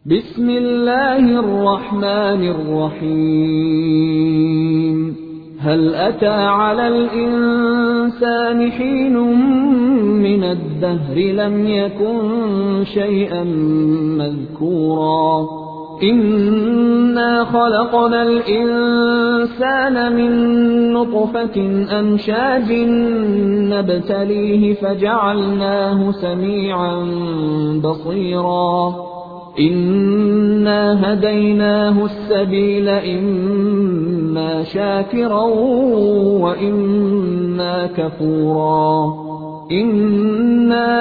بسم الله الرحمن الرحيم. هل أتى على الإنسان حين من الدهر لم يكن شيئا مذكورا إنا خلقنا الإنسان من نطفة أمشاج نبتليه فجعلناه سميعا بصيرا إنا هديناه السبيل إما شاكرا وإما كفورا إنا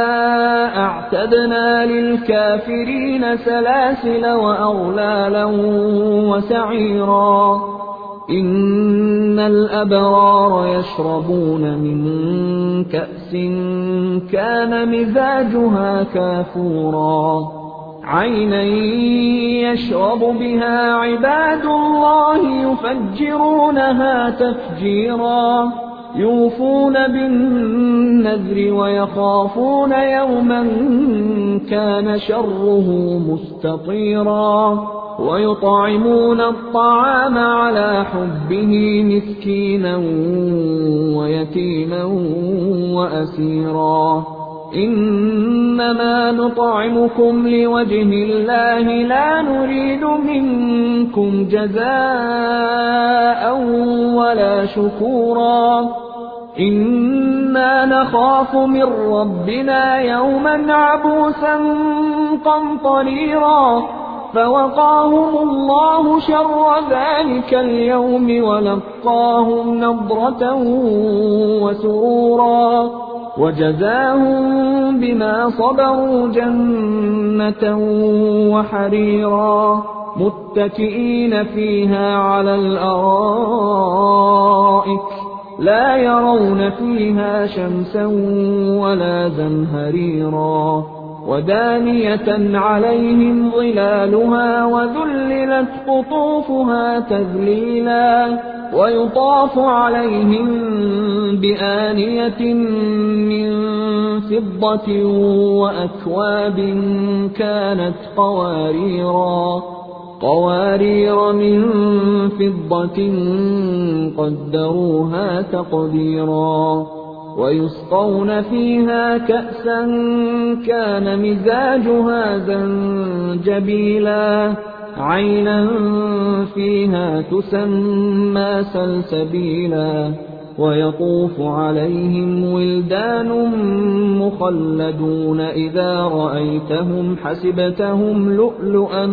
أعتدنا للكافرين سلاسل وأغلالا وسعيرا إن الأبرار يشربون من كأس كان مزاجها كافورا عينا يشرب بها عباد الله يفجرونها تفجيرا يوفون بالنذر ويخافون يوما كان شره مستطيرا ويطعمون الطعام على حبه مسكينا ويتيما وأسيرا إنما نطعمكم لوجه الله لا نريد منكم جزاء ولا شكورا إنا نخاف من ربنا يوما عبوسا قمطريرا فوقاهم الله شر ذلك اليوم ولقاهم نضرة وسرورا وجزاهم بما صبروا جنة وحريرا متكئين فيها على الأرائك لا يرون فيها شمسا ولا زمهريرا ودانية عليهم ظلالها وذللت قطوفها تذليلا ويطاف عليهم بآنية من فضة وأكواب كانت قوارير من فضة قدروها تقديرا ويسقون فيها كأسا كان مزاجها زنجبيلا عينا فيها تسمى سلسبيلا ويطوف عليهم ولدان مخلدون إذا رأيتهم حسبتهم لؤلؤا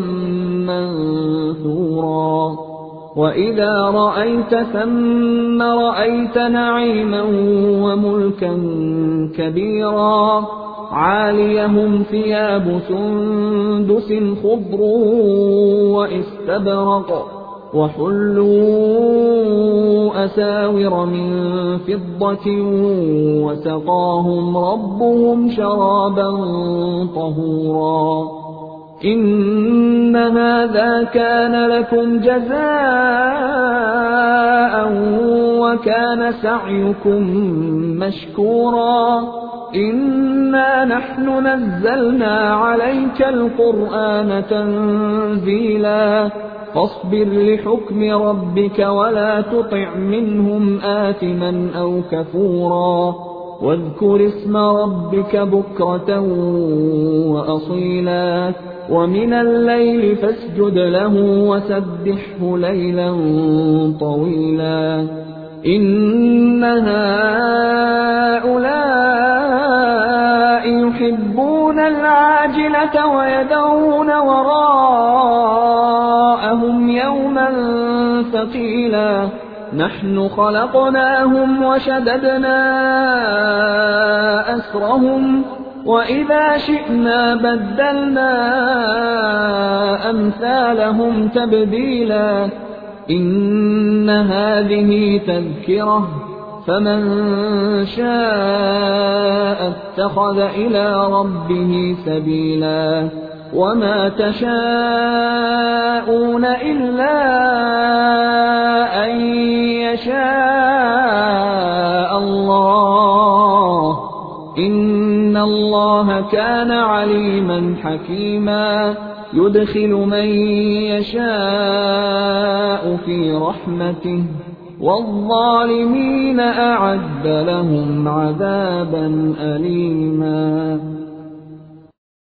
منثورا وإذا رأيت ثم رأيت نعيما وملكا كبيرا عاليهم ثياب سندس خضر واستبرق وحلوا أساور من فضة وسقاهم ربهم شرابا طهورا إن هذا كان لكم جزاء وكان سعيكم مشكورا إنا نحن نزلنا عليك القرآن تنزيلا فاصبر لحكم ربك ولا تطع منهم آثما أو كفورا واذكر اسم ربك بكرة وأصيلا ومن الليل فاسجد له وسبحه ليلا طويلا إن هؤلاء يحبون العاجلة ويذرون وراءهم يوما ثقيلا نحن خلقناهم وشددنا أسرهم وإذا شئنا بدلنا أمثالهم تبديلا إن هذه تذكرة فمن شاء اتخذ إلى ربه سبيلا وما تشاءون إلا أن يشاء الله إن الله كان عليما حكيما يدخل من يشاء في رحمته والظالمين أعد لهم عذابا أليما.